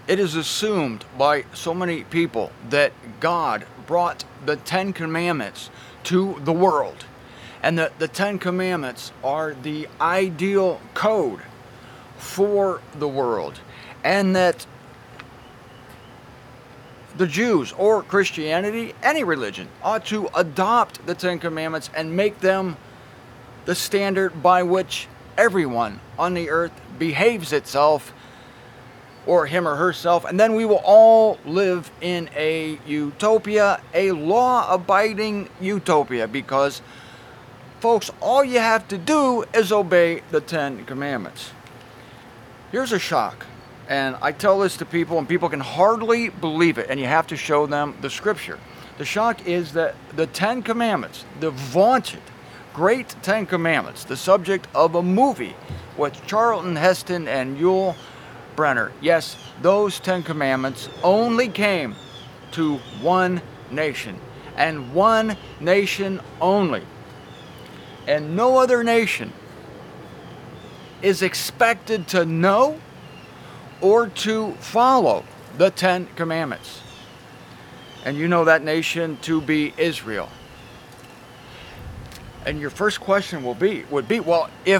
It is assumed by so many people that God brought the Ten Commandments to the world, and that the Ten Commandments are the ideal code for the world, and that the Jews or Christianity, any religion, ought to adopt the Ten Commandments and make them the standard by which everyone on the earth behaves itself, or him or herself, and then we will all live in a utopia, a law-abiding utopia, because, folks, all you have to do is obey the Ten Commandments. Here's a shock, and I tell this to people, and people can hardly believe it, and you have to show them the scripture. The shock is that the Ten Commandments, the vaunted great Ten Commandments, the subject of a movie with Charlton Heston and Yul Brynner, yes, those Ten Commandments only came to one nation, and one nation only. And no other nation is expected to know or to follow the Ten Commandments. And you know that nation to be Israel. And your first question would be, well, if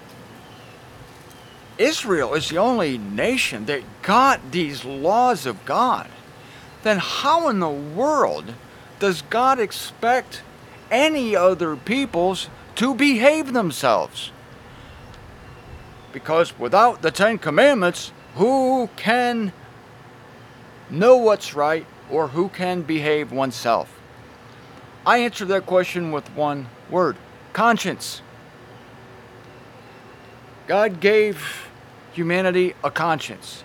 Israel is the only nation that got these laws of God, then how in the world does God expect any other peoples to behave themselves? Because without the Ten Commandments, who can know what's right, or who can behave oneself? I answer that question with one word: conscience. God gave humanity a conscience.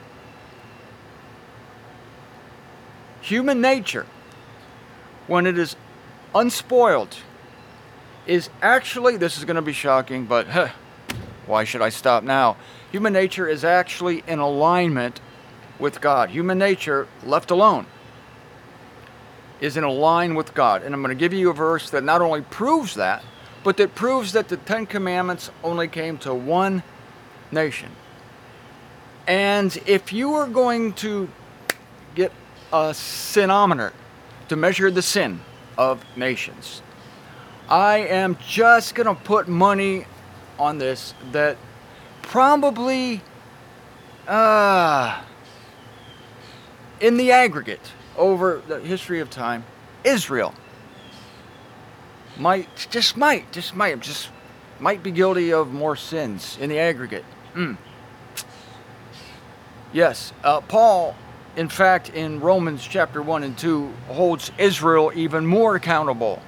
Human nature, when it is unspoiled, is actually, this is going to be shocking, but why should I stop now? Human nature is actually in alignment with God. Human nature, left alone, is in line with God. And I'm going to give you a verse that not only proves that, but that proves that the Ten Commandments only came to one nation. And if you are going to get a sinometer to measure the sin of nations, I am just going to put money on this, that probably in the aggregate over the history of time, Israel might be guilty of more sins in the aggregate. Yes, Paul, in fact, in Romans chapter 1 and 2, holds Israel even more accountable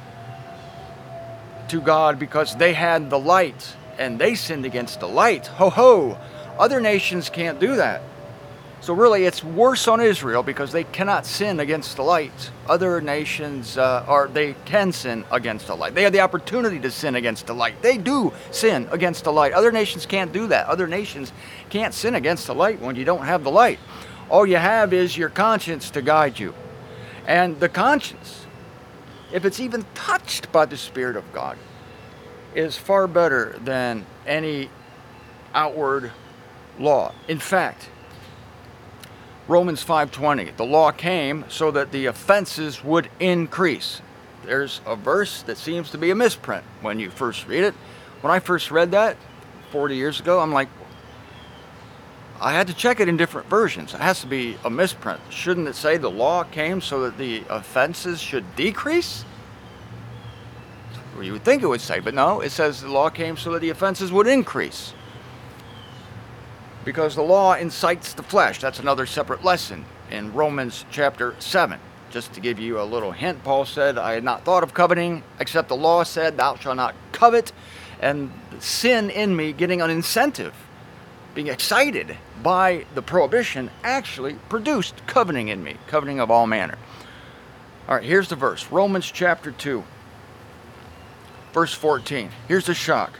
to God, because they had the light and they sinned against the light. Ho ho! Other nations can't do that. So really, it's worse on Israel because they cannot sin against the light. Other nations, they can sin against the light. They have the opportunity to sin against the light. They do sin against the light. Other nations can't do that. Other nations can't sin against the light when you don't have the light. All you have is your conscience to guide you. And the conscience, if it's even touched by the Spirit of God, is far better than any outward law. In fact, Romans 5:20, the law came so that the offenses would increase. There's a verse that seems to be a misprint when you first read it. When I first read that 40 years ago, I'm like, I had to check it in different versions. It has to be a misprint. Shouldn't it say the law came so that the offenses should decrease? Well, you would think it would say, but no, it says the law came so that the offenses would increase. Because the law incites the flesh. That's another separate lesson in Romans chapter 7. Just to give you a little hint, Paul said, I had not thought of coveting, except the law said, thou shalt not covet. And sin in me, getting an incentive, being excited by the prohibition, actually produced coveting in me, coveting of all manner. All right, here's the verse, Romans chapter 2, verse 14. Here's the shock.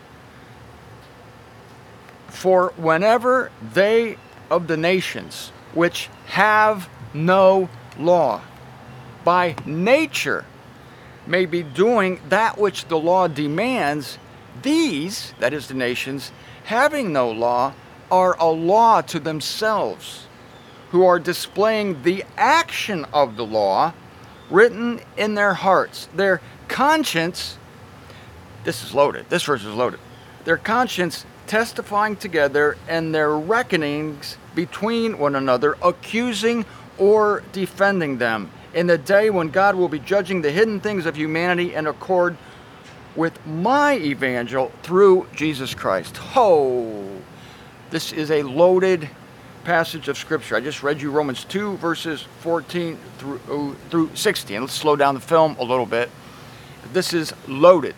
For whenever they of the nations which have no law, by nature may be doing that which the law demands, these, that is the nations, having no law, are a law to themselves, who are displaying the action of the law written in their hearts. Their conscience, this is loaded, this verse is loaded. Their conscience testifying together and their reckonings between one another, accusing or defending them in the day when God will be judging the hidden things of humanity in accord with my evangel through Jesus Christ. Oh, this is a loaded passage of Scripture. I just read you Romans 2, verses 14 through 16. Let's slow down the film a little bit. This is loaded.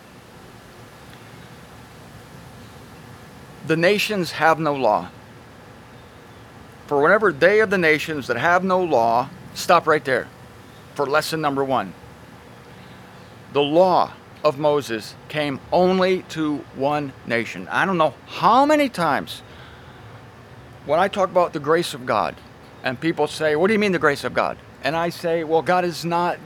The nations have no law. For whenever they of the nations that have no law, stop right there for lesson number 1. The law of Moses came only to one nation. I don't know how many times when I talk about the grace of God, and people say, what do you mean the grace of God? And I say, well, God is not,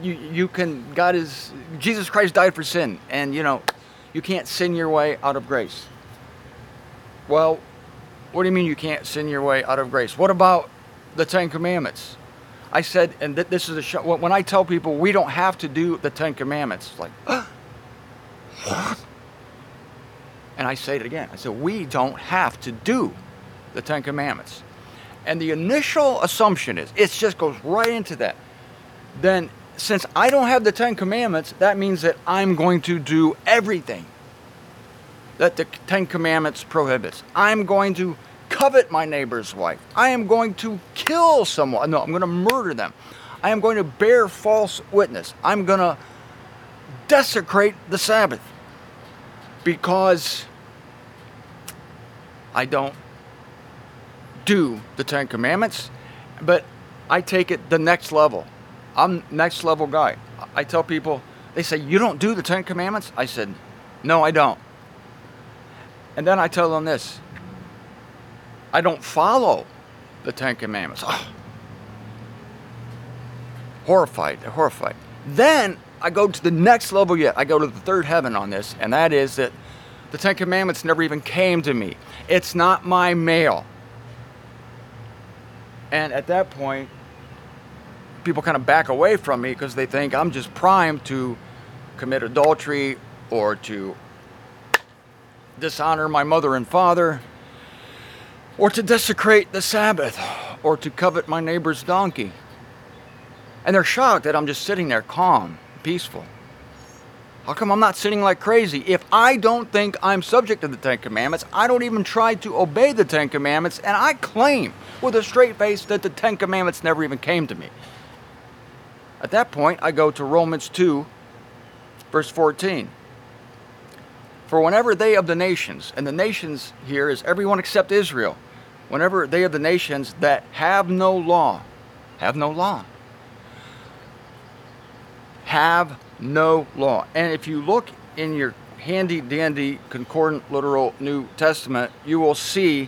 Jesus Christ died for sin, and you can't sin your way out of grace. Well, what do you mean you can't sin your way out of grace? What about the Ten Commandments? I said, and this is a show, when I tell people we don't have to do the Ten Commandments, it's like, what? And I say it again. I said, we don't have to do the Ten Commandments. And the initial assumption is, it just goes right into that. Then, since I don't have the Ten Commandments, that means that I'm going to do everything that the Ten Commandments prohibits. I'm going to covet my neighbor's wife. I am going to kill someone. No, I'm going to murder them. I am going to bear false witness. I'm going to desecrate the Sabbath because I don't do the Ten Commandments, but I take it the next level. I'm next level guy. I tell people, they say, you don't do the Ten Commandments? I said, no, I don't. And then I tell them this, I don't follow the Ten Commandments. Oh. Horrified. Then I go to the next level yet. I go to the third heaven on this, and that is that the Ten Commandments never even came to me. It's not my mail. And at that point, people kind of back away from me because they think I'm just primed to commit adultery or to dishonor my mother and father, or to desecrate the Sabbath, or to covet my neighbor's donkey. And they're shocked that I'm just sitting there calm, peaceful. How come I'm not sitting like crazy? If I don't think I'm subject to the Ten Commandments, I don't even try to obey the Ten Commandments, and I claim with a straight face that the Ten Commandments never even came to me. At that point, I go to Romans 2, verse 14. For whenever they of the nations, and the nations here is everyone except Israel, whenever they of the nations that have no law, have no law. And if you look in your handy dandy concordant literal New Testament, you will see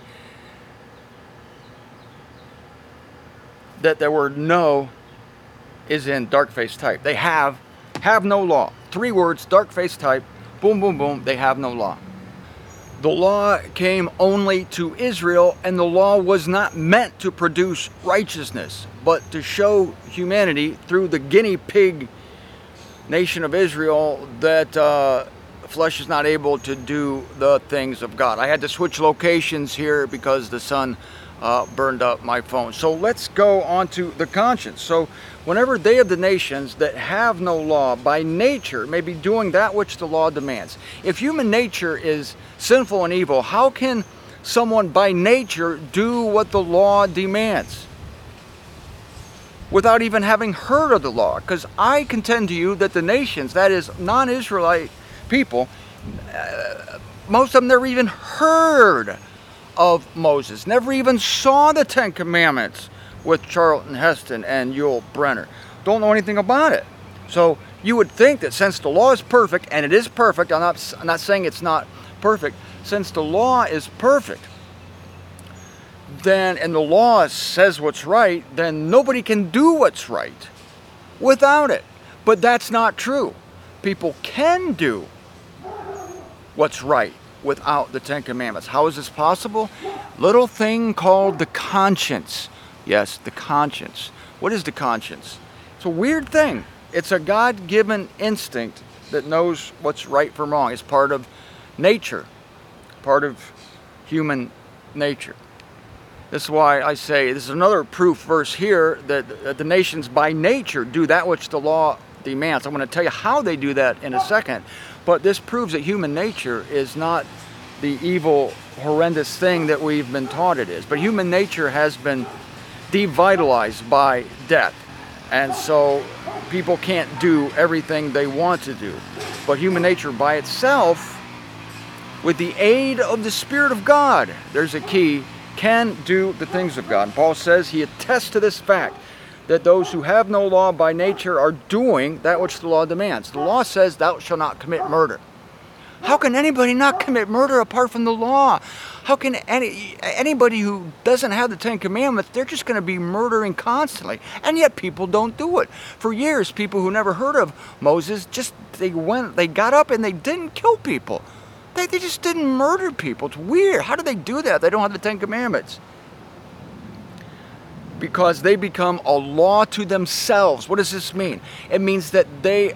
that the word no is in dark face type. They have no law. 3 words, dark face type. Boom, boom, boom, they have no law. The law came only to Israel, and the law was not meant to produce righteousness, but to show humanity through the guinea pig nation of Israel that flesh is not able to do the things of God. I had to switch locations here because the sun burned up my phone. So let's go on to the conscience. So whenever they of the nations that have no law by nature may be doing that which the law demands. If human nature is sinful and evil, how can someone by nature do what the law demands without even having heard of the law? Because I contend to you that the nations, that is non-Israelite people, most of them never even heard of Moses, never even saw the Ten Commandments with Charlton Heston and Yul Brynner. Don't know anything about it. So you would think that since the law is perfect, and it is perfect, I'm not saying it's not perfect, since the law is perfect, then, and the law says what's right, then nobody can do what's right without it. But that's not true. People can do what's right without the Ten Commandments. How is this possible? Little thing called the conscience. Yes, the conscience. What is the conscience? It's a weird thing. It's a God-given instinct that knows what's right from wrong. It's part of nature, part of human nature. This is why I say, this is another proof verse here that the nations by nature do that which the law demands. I'm going to tell you how they do that in a second, but this proves that human nature is not the evil, horrendous thing that we've been taught it is. But human nature has been devitalized by death, and so people can't do everything they want to do. But human nature by itself, with the aid of the Spirit of God, there's a key, can do the things of God. And Paul says he attests to this fact, that those who have no law by nature are doing that which the law demands. The law says, thou shalt not commit murder. How can anybody not commit murder apart from the law? How can anybody who doesn't have the Ten Commandments, they're just going to be murdering constantly. And yet people don't do it. For years, people who never heard of Moses, they got up and they didn't kill people. They just didn't murder people. It's weird. How do they do that? They don't have the Ten Commandments. Because they become a law to themselves. What does this mean? It means that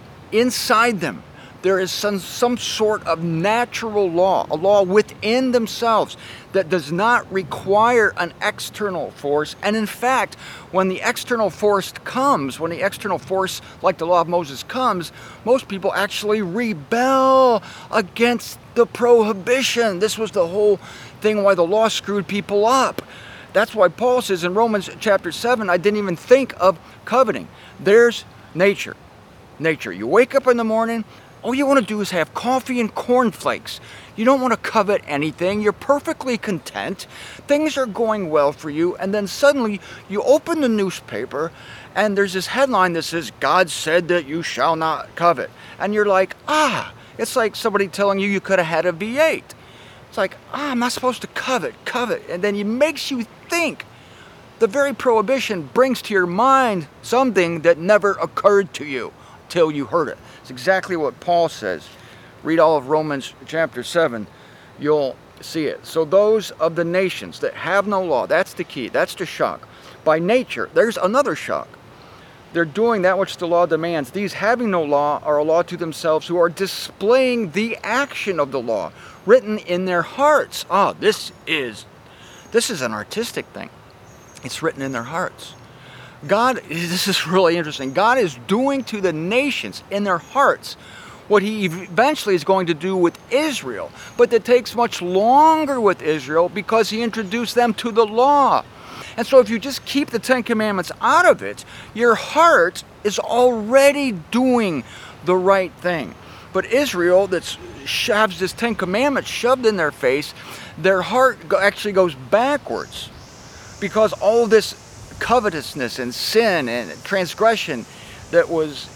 inside them, there is some sort of natural law, a law within themselves that does not require an external force. And in fact, when the external force comes, when the external force like the law of Moses comes, most people actually rebel against the prohibition. This was the whole thing why the law screwed people up. That's why Paul says in Romans chapter 7, I didn't even think of coveting. There's nature. Nature. You wake up in the morning, all you want to do is have coffee and cornflakes. You don't want to covet anything. You're perfectly content. Things are going well for you. And then suddenly you open the newspaper and there's this headline that says, God said that you shall not covet. And you're like, it's like somebody telling you could have had a V8. It's like, I'm not supposed to covet. And then it makes you think. The very prohibition brings to your mind something that never occurred to you till you heard it. It's exactly what Paul says. Read all of Romans chapter 7. You'll see it. So those of the nations that have no law, that's the key. That's the shock. By nature, there's another shock. They're doing that which the law demands. These having no law are a law to themselves, who are displaying the action of the law written in their hearts. This is an artistic thing. It's written in their hearts. God, this is really interesting. God is doing to the nations in their hearts what he eventually is going to do with Israel. But it takes much longer with Israel because he introduced them to the law. And so if you just keep the Ten Commandments out of it, your heart is already doing the right thing. But Israel that has this Ten Commandments shoved in their face, their heart actually goes backwards. Because all this covetousness and sin and transgression that was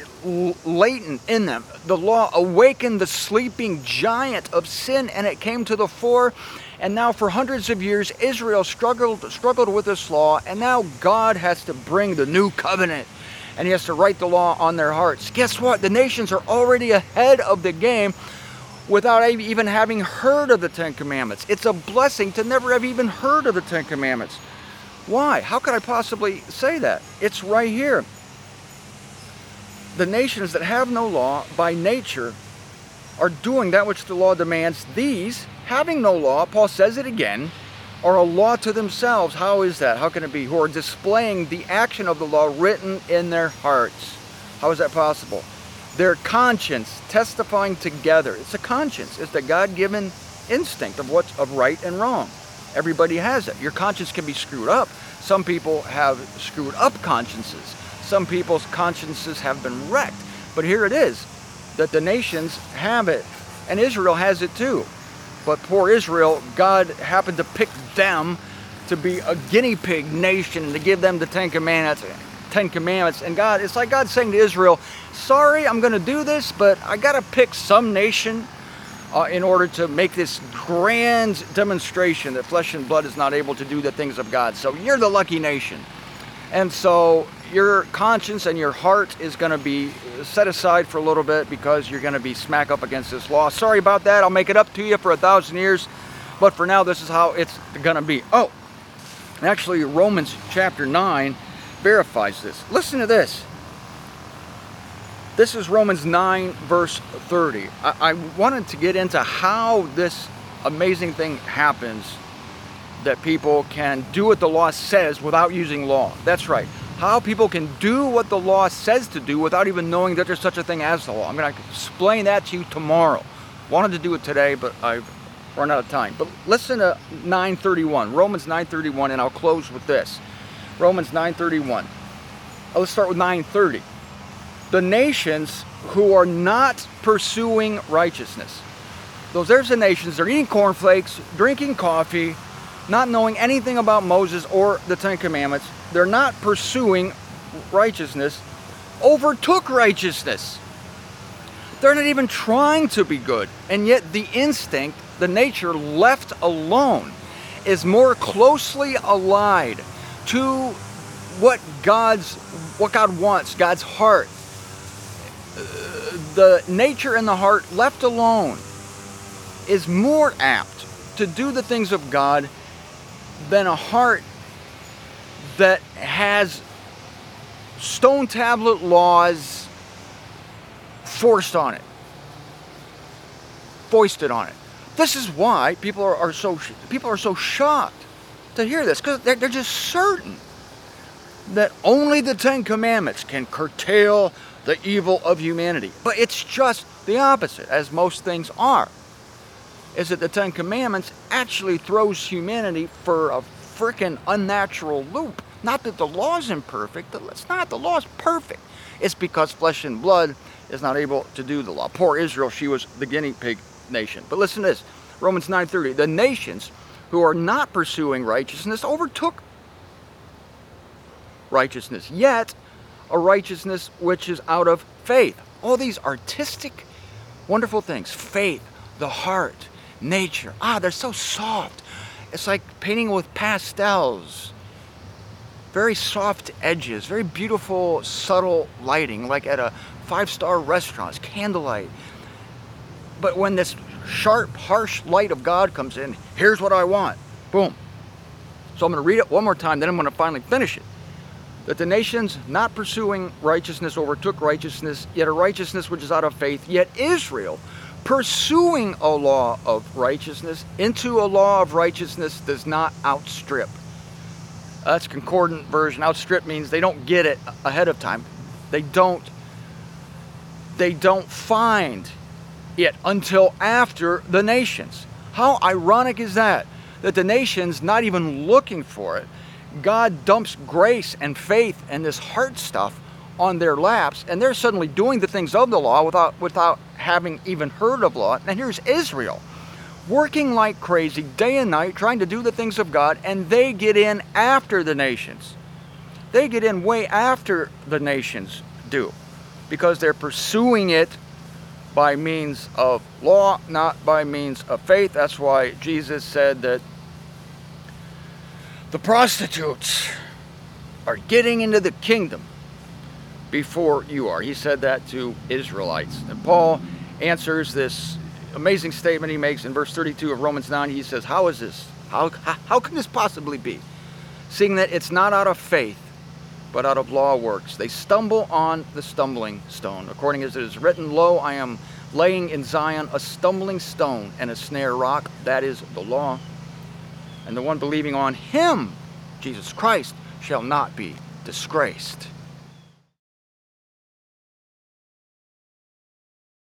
latent in them, the law awakened the sleeping giant of sin, and it came to the fore. And now for hundreds of years Israel struggled with this law, and now God has to bring the new covenant and he has to write the law on their hearts. Guess what? The nations are already ahead of the game without even having heard of the Ten Commandments. It's a blessing to never have even heard of the Ten Commandments. Why? How could I possibly say that? It's right here. The nations that have no law by nature are doing that which the law demands. These, having no law, Paul says it again, are a law to themselves. How is that? How can it be? Who are displaying the action of the law written in their hearts. How is that possible? Their conscience testifying together. It's a conscience. It's the God-given instinct of what's of right and wrong. Everybody has it. Your conscience can be screwed up. Some people have screwed up consciences. Some people's consciences have been wrecked. But here it is, that the nations have it. And Israel has it too. But poor Israel, God happened to pick them to be a guinea pig nation and to give them the Ten Commandments. And God, it's like God saying to Israel, sorry, I'm going to do this, but I got to pick some nation in order to make this grand demonstration that flesh and blood is not able to do the things of God. So you're the lucky nation. And so your conscience and your heart is going to be set aside for a little bit because you're going to be smack up against this law. Sorry about that. I'll make it up to you for 1,000 years. But for now, this is how it's going to be. Actually, Romans chapter 9 verifies this. Listen to this. This is Romans 9 verse 30. I wanted to get into how this amazing thing happens, that people can do what the law says without using law. That's right. How people can do what the law says to do without even knowing that there's such a thing as the law. I'm going to explain that to you tomorrow. Wanted to do it today, but I've run out of time. But listen to 9:31, Romans 9:31, and I'll close with this. Romans 9:31. Let's start with 9:30. The nations who are not pursuing righteousness. There's the nations, they're eating cornflakes, drinking coffee, not knowing anything about Moses or the Ten Commandments. They're not pursuing righteousness, overtook righteousness. They're not even trying to be good. And yet the instinct, the nature left alone, is more closely allied to what God wants, God's heart. The nature and the heart left alone is more apt to do the things of God than a heart that has stone tablet laws forced on it, foisted on it. This is why people are so shocked to hear this, because they're just certain that only the Ten Commandments can curtail the evil of humanity. But it's just the opposite, as most things are. Is that the Ten Commandments actually throws humanity for a freaking unnatural loop. Not that the law's imperfect. It's not. The law's perfect. It's because flesh and blood is not able to do the law. Poor Israel, she was the guinea pig nation. But listen to this. Romans 9:30. The nations who are not pursuing righteousness overtook righteousness, yet a righteousness which is out of faith. All these artistic, wonderful things. Faith, the heart, nature. They're so soft. It's like painting with pastels. Very soft edges, very beautiful, subtle lighting, like at a 5-star restaurant. It's candlelight. But when this sharp, harsh light of God comes in, here's what I want. Boom. So I'm going to read it one more time, then I'm going to finally finish it. That the nations not pursuing righteousness overtook righteousness, yet a righteousness which is out of faith, yet Israel pursuing a law of righteousness into a law of righteousness does not outstrip. That's a concordant version. Outstrip means they don't get it ahead of time. They don't find it until after the nations. How ironic is that? That the nations, not even looking for it, God dumps grace and faith and this heart stuff on their laps, and they're suddenly doing the things of the law without having even heard of law. And here's Israel, working like crazy day and night, trying to do the things of God, and they get in after the nations. They get in way after the nations do, because they're pursuing it by means of law, not by means of faith. That's why Jesus said that the prostitutes are getting into the kingdom before you are. He said that to Israelites. And Paul answers this amazing statement he makes in verse 32 of Romans 9. He says, how is this? How can this possibly be? Seeing that it's not out of faith, but out of law works. They stumble on the stumbling stone. According as it is written, lo, I am laying in Zion a stumbling stone and a snare rock. That is the law. And the one believing on him, Jesus Christ, shall not be disgraced.